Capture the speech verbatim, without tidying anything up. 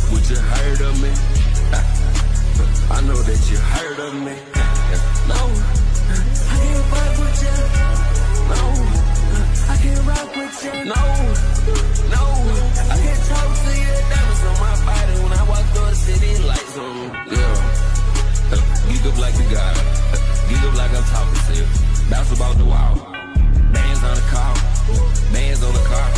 Would you heard of me? I know that you heard of me. No, I can't fuck with you. No, I can't rock with you. No, no, I can't talk to you. Diamonds on my body when I walk through the city, lights on. Yeah, geek up like you got it. Geek up like I'm talking to you. Bounce about the wall. Bands on the car. Bands on the car.